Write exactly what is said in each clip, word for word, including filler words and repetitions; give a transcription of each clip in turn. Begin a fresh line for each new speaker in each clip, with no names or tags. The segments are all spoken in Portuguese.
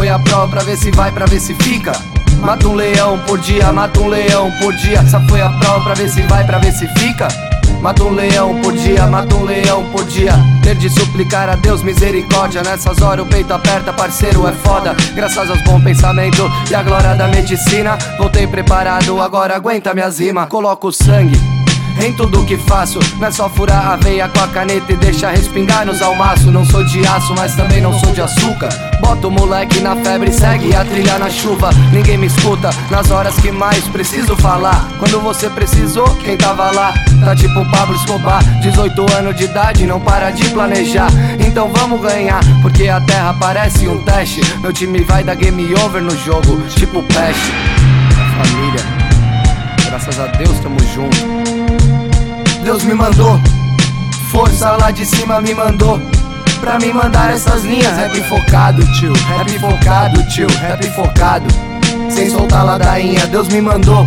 foi a prova pra ver se vai, pra ver se fica. Mata um leão por dia, mata um leão por dia. Essa foi a prova pra ver se vai, pra ver se fica. Mata um leão por dia, mata um leão por dia. Ter de suplicar a Deus misericórdia. Nessas horas o peito aperta, parceiro, é foda. Graças aos bons pensamentos e a glória da medicina, voltei preparado, agora aguenta minhas rimas. Coloco sangue em tudo que faço, não é só furar a veia com a caneta e deixar respingar nos almaços. Não sou de aço, mas também não sou de açúcar. Bota o moleque na febre, segue a trilha na chuva. Ninguém me escuta nas horas que mais preciso falar. Quando você precisou, quem tava lá? Tá tipo Pablo Escobar, dezoito anos de idade, não para de planejar. Então vamos ganhar, porque a terra parece um teste. Meu time vai dar game over no jogo, tipo peste. Família, graças a Deus tamo junto. Deus me mandou, força lá de cima me mandou pra me mandar essas linhas. Rap focado, tio, rap focado, tio, rap focado, sem soltar ladainha. Deus me mandou,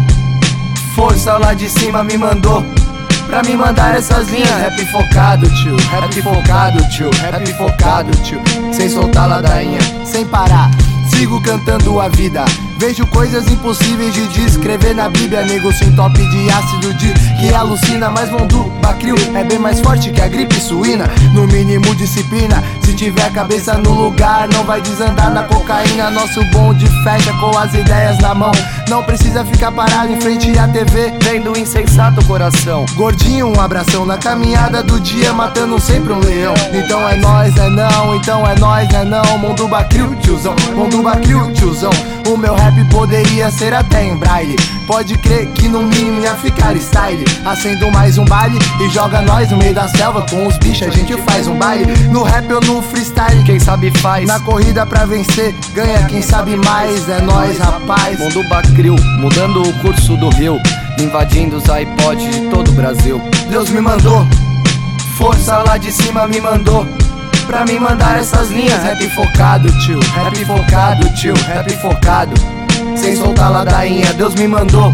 força lá de cima me mandou pra me mandar essas linhas. Rap focado, tio, rap focado, tio, rap focado, tio, sem soltar ladainha. Sem parar, sigo cantando a vida. Vejo coisas impossíveis de descrever na Bíblia. Nego sem top de ácido de que alucina. Mas Mondu Bacril é bem mais forte que a gripe suína. No mínimo disciplina, se tiver a cabeça no lugar, não vai desandar na cocaína. Nosso bonde fecha com as ideias na mão. Não precisa ficar parado em frente à T V vendo insensato coração. Gordinho, um abração na caminhada do dia, matando sempre um leão. Então é nóis, é não, então é nóis, é não. Mondu Bacril, tiozão, Mondu Bacril, tiozão. O meu rap poderia ser até em braille. Pode crer que no mínimo ia ficar style. Acendo mais um baile e joga nós no meio da selva. Com os bichos a gente faz um baile. No rap ou no freestyle, quem sabe faz. Na corrida pra vencer, ganha quem sabe mais. É nóis, rapaz. Mondu Bacril, mudando o curso do rio, invadindo os iPods de todo o Brasil. Deus me mandou, força lá de cima me mandou pra me mandar essas linhas. Rap focado, tio, rap focado, tio, rap focado, sem soltar ladainha. Deus me mandou,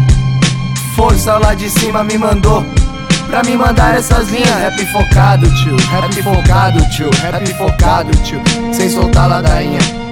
força lá de cima me mandou pra me mandar essas linhas. Rap focado, tio, rap focado, tio, rap focado, tio, sem soltar ladainha.